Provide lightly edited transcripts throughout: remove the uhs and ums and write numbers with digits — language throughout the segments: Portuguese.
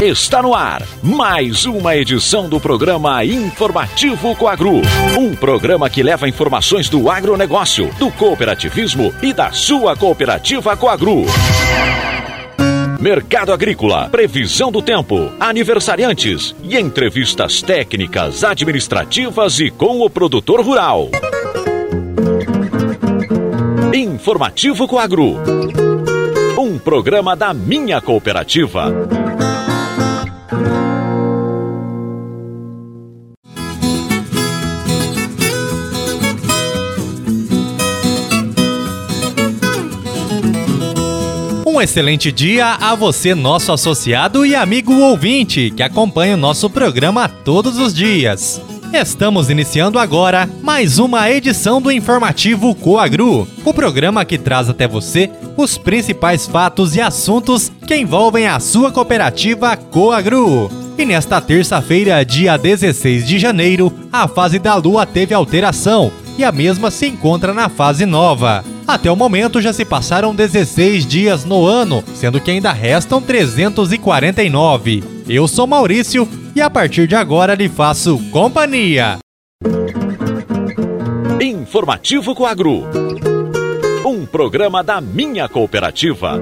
Está no ar mais uma edição do programa Informativo Coagro. Um programa que leva informações do agronegócio, do cooperativismo e da sua cooperativa Coagro. Mercado agrícola, previsão do tempo, aniversariantes e entrevistas técnicas, administrativas e com o produtor rural. Informativo Coagro. Um programa da minha cooperativa. Um excelente dia a você, nosso associado e amigo ouvinte, que acompanha o nosso programa todos os dias. Estamos iniciando agora mais uma edição do Informativo Coagro, o programa que traz até você os principais fatos e assuntos que envolvem a sua cooperativa Coagro. E nesta terça-feira, dia 16 de janeiro, a fase da Lua teve alteração e a mesma se encontra na fase nova. Até o momento já se passaram 16 dias no ano, sendo que ainda restam 349. Eu sou Maurício e a partir de agora lhe faço companhia. Informativo Coagro. Um programa da minha cooperativa.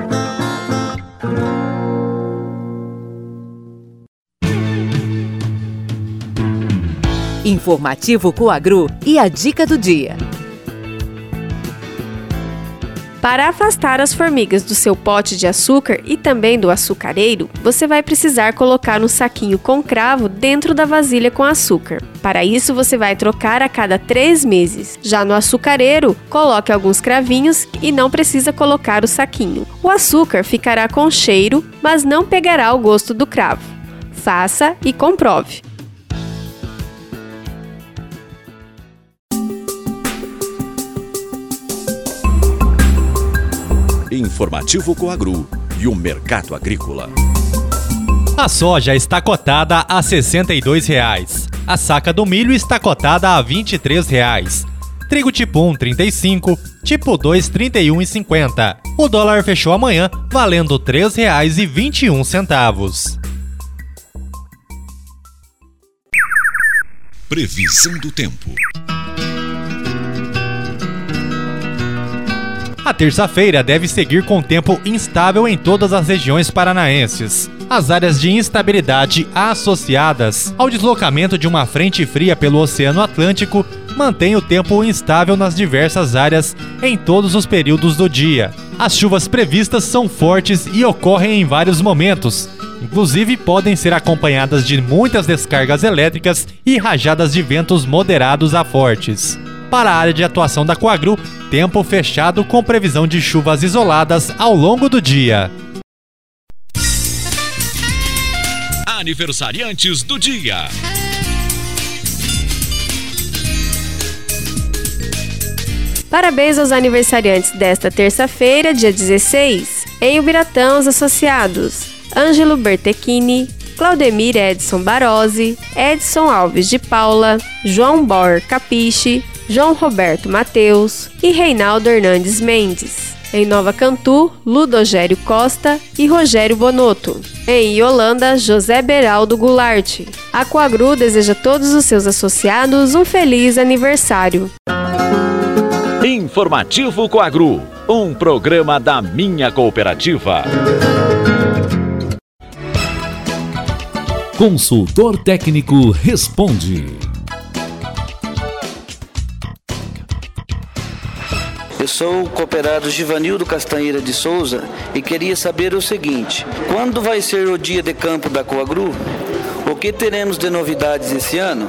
Informativo Coagro e a dica do dia. Para afastar as formigas do seu pote de açúcar e também do açucareiro, você vai precisar colocar um saquinho com cravo dentro da vasilha com açúcar. Para isso, você vai trocar a cada 3 meses. Já no açucareiro, coloque alguns cravinhos e não precisa colocar o saquinho. O açúcar ficará com cheiro, mas não pegará o gosto do cravo. Faça e comprove. Informativo Coagro e o mercado agrícola. A soja está cotada a R$ 62,00. A saca do milho está cotada a R$ 23,00. Trigo tipo 1, 35, tipo 2, 31,50. O dólar fechou amanhã valendo R$ 3,21. Previsão do tempo. A terça-feira deve seguir com tempo instável em todas as regiões paranaenses. As áreas de instabilidade associadas ao deslocamento de uma frente fria pelo Oceano Atlântico mantêm o tempo instável nas diversas áreas em todos os períodos do dia. As chuvas previstas são fortes e ocorrem em vários momentos. Inclusive, podem ser acompanhadas de muitas descargas elétricas e rajadas de ventos moderados a fortes. Para a área de atuação da Coagro, tempo fechado com previsão de chuvas isoladas ao longo do dia. Aniversariantes do dia. Parabéns aos aniversariantes desta terça-feira, dia 16. Em Ubiratã, os associados: Ângelo Bertechini, Claudemir Edson Barozzi, Edson Alves de Paula, João Bor Capiche, João Roberto Mateus e Reinaldo Hernandes Mendes. Em Nova Cantu, Ludogério Costa e Rogério Bonotto. Em Iolanda, José Beraldo Goulart. A Coagro deseja a todos os seus associados um feliz aniversário. Informativo Coagro, um programa da minha cooperativa. Consultor técnico responde. Eu sou o cooperado Givanildo Castanheira de Souza e queria saber o seguinte: quando vai ser o dia de campo da Coagro? O que teremos de novidades esse ano?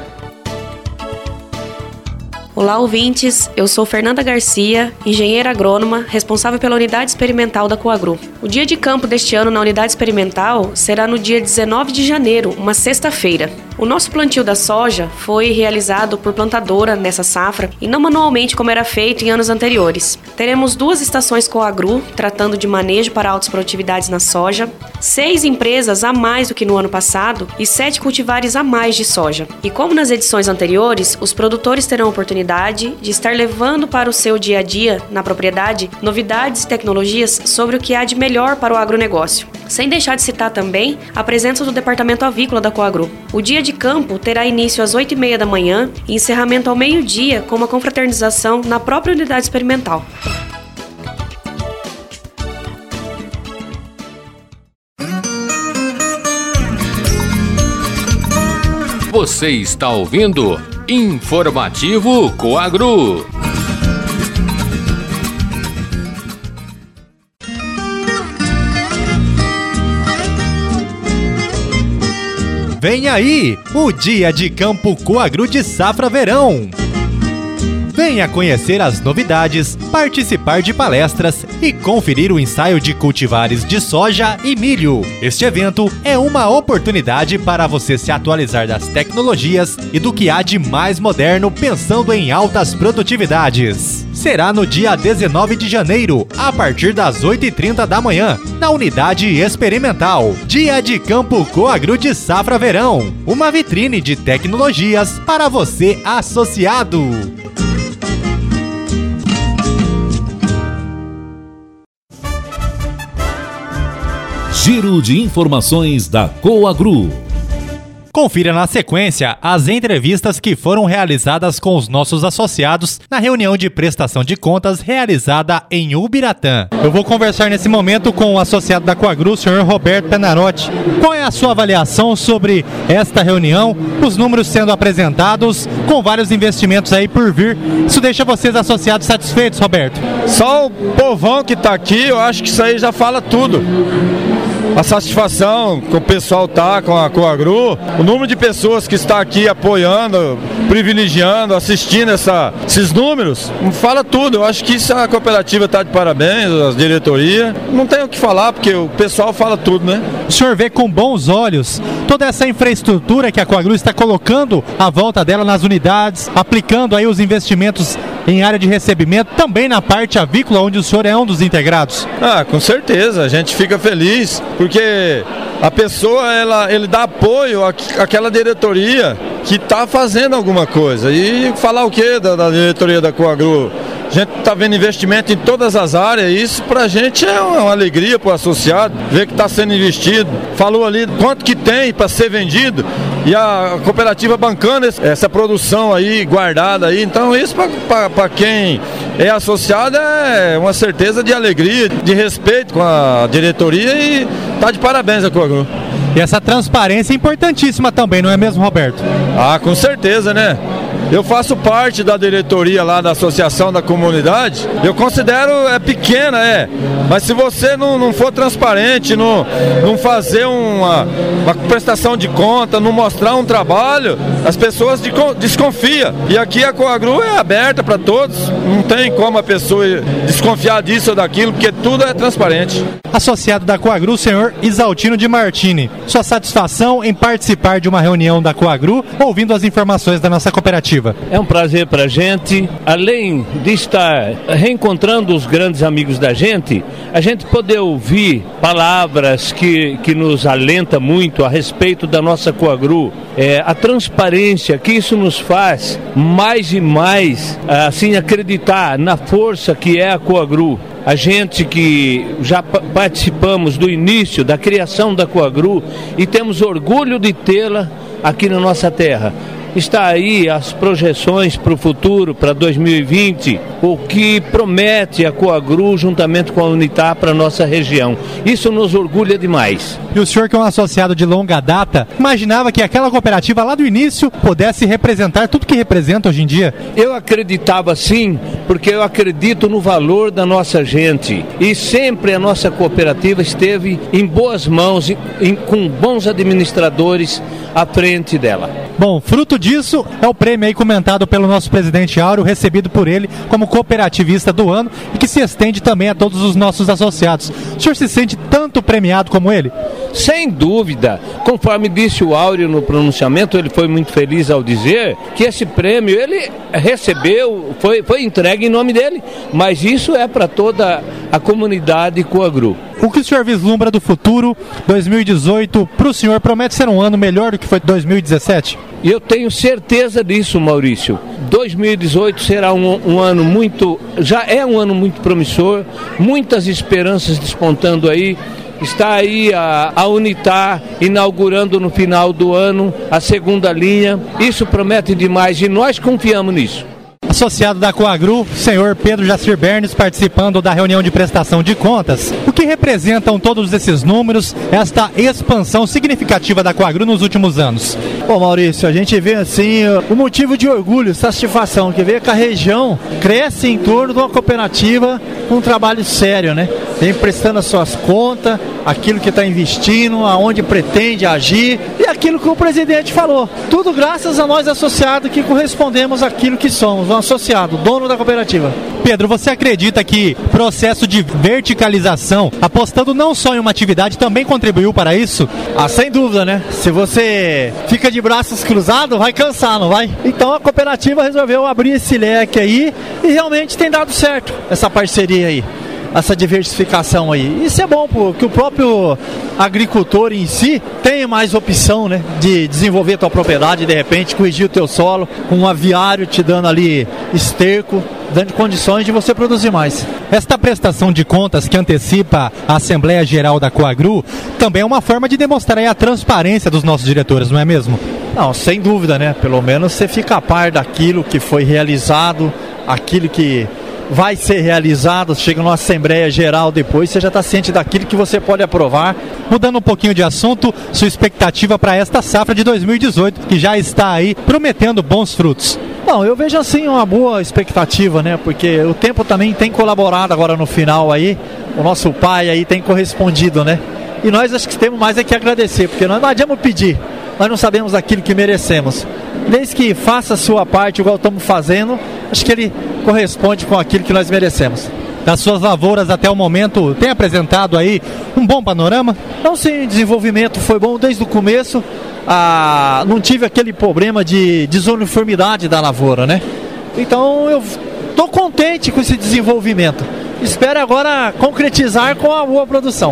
Olá, ouvintes. Eu sou Fernanda Garcia, engenheira agrônoma, responsável pela unidade experimental da Coagro. O dia de campo deste ano na unidade experimental será no dia 19 de janeiro, uma sexta-feira. O nosso plantio da soja foi realizado por plantadora nessa safra e não manualmente como era feito em anos anteriores. Teremos 2 estações Coagro tratando de manejo para altas produtividades na soja, 6 empresas a mais do que no ano passado e 7 cultivares a mais de soja. E como nas edições anteriores, os produtores terão oportunidade oportunidade de estar levando para o seu dia a dia, na propriedade, novidades e tecnologias sobre o que há de melhor para o agronegócio. Sem deixar de citar também a presença do Departamento Avícola da Coagru. O dia de campo terá início às 8h30 da manhã e encerramento ao meio-dia com uma confraternização na própria unidade experimental. Você está ouvindo Informativo Coagru. Vem aí, o Dia de Campo Coagru de Safra Verão. Venha conhecer as novidades, participar de palestras e conferir o ensaio de cultivares de soja e milho. Este evento é uma oportunidade para você se atualizar das tecnologias e do que há de mais moderno pensando em altas produtividades. Será no dia 19 de janeiro, a partir das 8h30 da manhã, na Unidade Experimental. Dia de Campo Coagru de Safra Verão. Uma vitrine de tecnologias para você associado. Giro de informações da Coagru. Confira na sequência as entrevistas que foram realizadas com os nossos associados na reunião de prestação de contas realizada em Ubiratã. Eu vou conversar nesse momento com o associado da Coagru, o senhor Roberto Penarotti. Qual é a sua avaliação sobre esta reunião, os números sendo apresentados, com vários investimentos aí por vir? Isso deixa vocês associados satisfeitos, Roberto? Só o povão que está aqui, eu acho que isso aí já fala tudo. A satisfação que o pessoal tá com a Coagru, o número de pessoas que está aqui apoiando, privilegiando, assistindo esses números, fala tudo. Eu acho que isso a cooperativa está de parabéns, a diretoria. Não tem o que falar, porque o pessoal fala tudo, né? O senhor vê com bons olhos toda essa infraestrutura que a Coagru está colocando à volta dela nas unidades, aplicando aí os investimentos em área de recebimento, também na parte avícola, onde o senhor é um dos integrados. Com certeza, a gente fica feliz, porque a pessoa, ele dá apoio àquela diretoria que está fazendo alguma coisa. E falar o quê da diretoria da Coagru? A gente está vendo investimento em todas as áreas, e isso para a gente é uma alegria para o associado, ver que está sendo investido. Falou ali quanto que tem para ser vendido, e a cooperativa bancando essa produção aí, guardada aí. Então isso para quem é associado é uma certeza de alegria, de respeito com a diretoria, e está de parabéns a Coagru. E essa transparência é importantíssima também, não é mesmo, Roberto? Com certeza, né? Eu faço parte da diretoria lá da Associação da Comunidade. Eu considero pequena, mas se você não for transparente, não fazer uma prestação de conta, não mostrar um trabalho, as pessoas desconfiam. E aqui a Coagru é aberta para todos, não tem como a pessoa desconfiar disso ou daquilo, porque tudo é transparente. Associado da Coagru, o senhor Isaltino de Martini. Sua satisfação em participar de uma reunião da Coagru, ouvindo as informações da nossa cooperativa. É um prazer para a gente, além de estar reencontrando os grandes amigos da gente, a gente poder ouvir palavras que nos alenta muito a respeito da nossa Coagru, a transparência que isso nos faz mais e mais assim acreditar na força que é a Coagru. A gente que já participamos do início da criação da Coagru e temos orgulho de tê-la aqui na nossa terra. Está aí as projeções para o futuro, para 2020, o que promete a Coagru juntamente com a Unitar para a nossa região. Isso nos orgulha demais. E o senhor, que é um associado de longa data, imaginava que aquela cooperativa lá do início pudesse representar tudo que representa hoje em dia? Eu acreditava sim, porque eu acredito no valor da nossa gente. E sempre a nossa cooperativa esteve em boas mãos, com bons administradores à frente dela. Bom, fruto disso é o prêmio aí comentado pelo nosso presidente Áureo, recebido por ele como cooperativista do ano, e que se estende também a todos os nossos associados. O senhor se sente tanto premiado como ele? Sem dúvida. Conforme disse o Áureo no pronunciamento, ele foi muito feliz ao dizer que esse prêmio ele recebeu, foi entregue em nome dele, mas isso é para toda a comunidade Coagru. O que o senhor vislumbra do futuro, 2018, para o senhor promete ser um ano melhor do que foi 2017? E eu tenho certeza disso, Maurício. 2018 será um ano já é um ano muito promissor, muitas esperanças despontando aí. Está aí a Unitar inaugurando no final do ano a segunda linha. Isso promete demais e nós confiamos nisso. Associado da Coagru, senhor Pedro Jacir Bernes, participando da reunião de prestação de contas. O que representam todos esses números, esta expansão significativa da Coagru nos últimos anos? Bom, Maurício, a gente vê assim o motivo de orgulho, satisfação, que vê que a região cresce em torno de uma cooperativa com um trabalho sério, né? Vem prestando as suas contas, aquilo que está investindo, aonde pretende agir e aquilo que o presidente falou. Tudo graças a nós associados que correspondemos àquilo que somos, um associado, dono da cooperativa. Pedro, você acredita que processo de verticalização, apostando não só em uma atividade, também contribuiu para isso? Sem dúvida, né? Se você fica de braços cruzados, vai cansar, não vai? Então a cooperativa resolveu abrir esse leque aí e realmente tem dado certo essa parceria aí, essa diversificação aí. Isso é bom porque o próprio agricultor em si tem mais opção, né, de desenvolver a tua propriedade, de repente corrigir o teu solo, com um aviário te dando ali esterco, dando condições de você produzir mais. Esta prestação de contas que antecipa a Assembleia Geral da Coagru também é uma forma de demonstrar aí a transparência dos nossos diretores, não é mesmo? Não, sem dúvida, né? Pelo menos você fica a par daquilo que foi realizado, aquilo que vai ser realizado, chega numa Assembleia Geral depois, você já está ciente daquilo que você pode aprovar. Mudando um pouquinho de assunto, sua expectativa para esta safra de 2018, que já está aí prometendo bons frutos? Não, eu vejo assim uma boa expectativa, né? Porque o tempo também tem colaborado agora no final aí, o nosso pai aí tem correspondido, né? E nós acho que temos mais é que agradecer, porque nós não adianta pedir, nós não sabemos aquilo que merecemos. Desde que faça a sua parte, igual estamos fazendo, acho que ele corresponde com aquilo que nós merecemos. Das suas lavouras até o momento, tem apresentado aí um bom panorama? Não, sim, o desenvolvimento foi bom desde o começo. Não tive aquele problema de desuniformidade da lavoura, né? Então eu estou contente com esse desenvolvimento. Espero agora concretizar com a boa produção.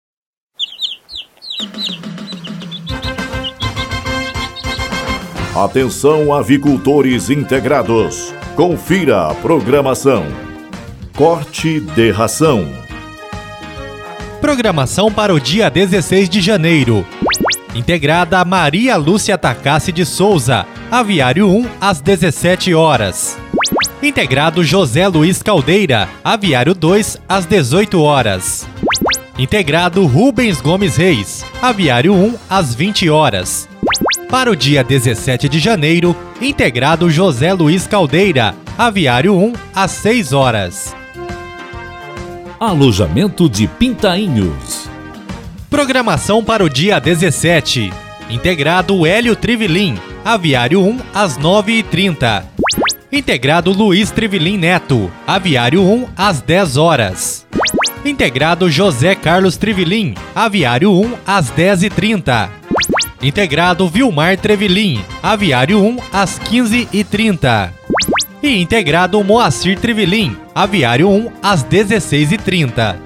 Atenção, avicultores integrados. Confira a programação. Corte de ração. Programação para o dia 16 de janeiro. Integrada Maria Lúcia Takassi de Souza, Aviário 1, às 17 horas. Integrado José Luiz Caldeira, Aviário 2, às 18 horas. Integrado Rubens Gomes Reis, Aviário 1, às 20 horas. Para o dia 17 de janeiro, integrado José Luiz Caldeira, Aviário 1, às 6 horas. Alojamento de Pintainhos. Programação para o dia 17. Integrado Hélio Trivelin, Aviário 1, às 9h30. Integrado Luiz Trivelin Neto, Aviário 1, às 10 horas. Integrado José Carlos Trivelin, Aviário 1, às 10h30. Integrado Vilmar Trevelin, Aviário 1, às 15h30. E integrado Moacir Trevelin, Aviário 1, às 16h30.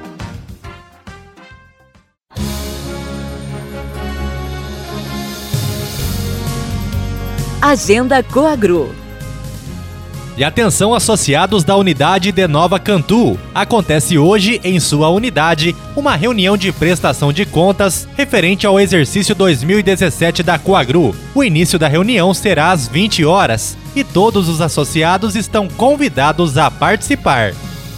Agenda Coagru. E atenção, associados da unidade de Nova Cantu. Acontece hoje, em sua unidade, uma reunião de prestação de contas referente ao exercício 2017 da Coagru. O início da reunião será às 20 horas e todos os associados estão convidados a participar.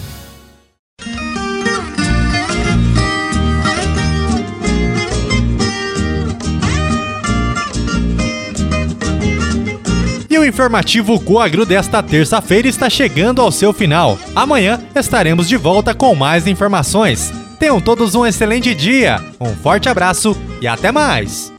E o informativo Coagru desta terça-feira está chegando ao seu final. Amanhã estaremos de volta com mais informações. Tenham todos um excelente dia, um forte abraço e até mais!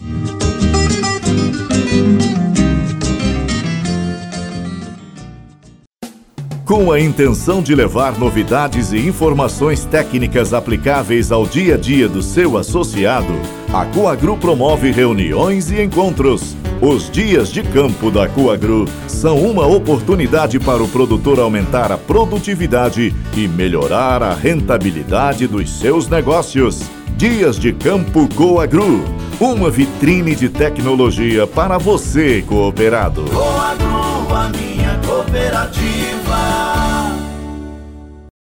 Com a intenção de levar novidades e informações técnicas aplicáveis ao dia a dia do seu associado, a Coagru promove reuniões e encontros. Os dias de campo da Coagru são uma oportunidade para o produtor aumentar a produtividade e melhorar a rentabilidade dos seus negócios. Dias de Campo Coagru. uma vitrine de tecnologia para você, cooperado. Coagro, a minha cooperativa.